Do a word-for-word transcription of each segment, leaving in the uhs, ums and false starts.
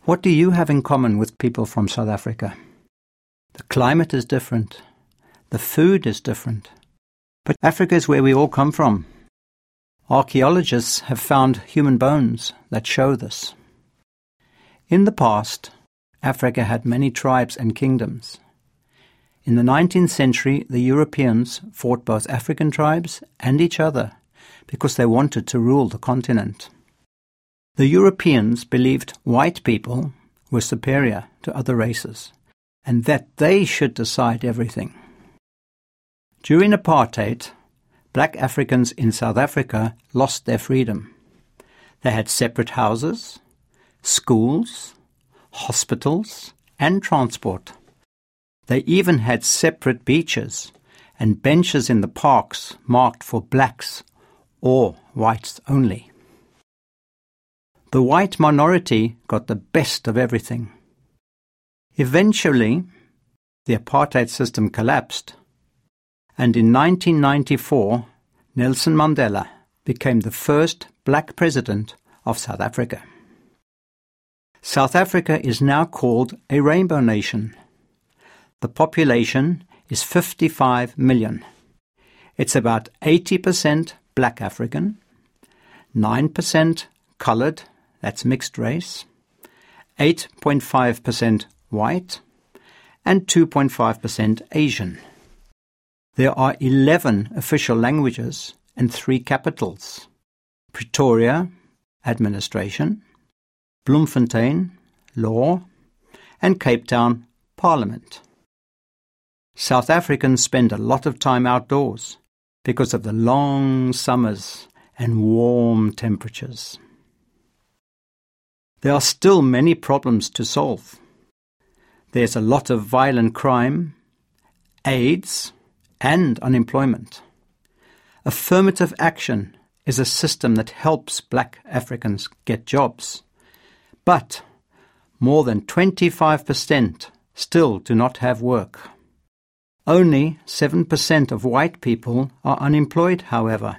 What do you have in common with people from South Africa? The climate is different. The food is different. But Africa is where we all come from. Archaeologists have found human bones that show this. In the past, Africa had many tribes and kingdoms. In the nineteenth century, the Europeans fought both African tribes and each other because they wanted to rule the continent. The Europeans believed white people were superior to other races and that they should decide everything. During apartheid, black Africans in South Africa lost their freedom. They had separate houses, schools, hospitals, and transport. They even had separate beaches and benches in the parks marked for blacks or whites only. The white minority got the best of everything. Eventually, the apartheid system collapsed, and in nineteen ninety-four, Nelson Mandela became the first black president of South Africa. South Africa is now called a rainbow nation. The population is fifty-five million. It's about eighty percent black African, nine percent coloured, that's mixed race, eight point five percent white, and two point five percent Asian. There are eleven official languages and three capitals: Pretoria, administration; Bloemfontein, law; and Cape Town, parliament. South Africans spend a lot of time outdoors because of the long summers and warm temperatures. There are still many problems to solve. There's a lot of violent crime, AIDS, and unemployment. Affirmative action is a system that helps black Africans get jobs. But more than twenty-five percent still do not have work. Only seven percent of white people are unemployed, however.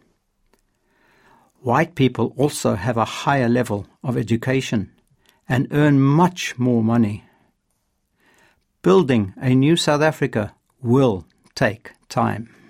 White people also have a higher level of education and earn much more money. Building a new South Africa will take time.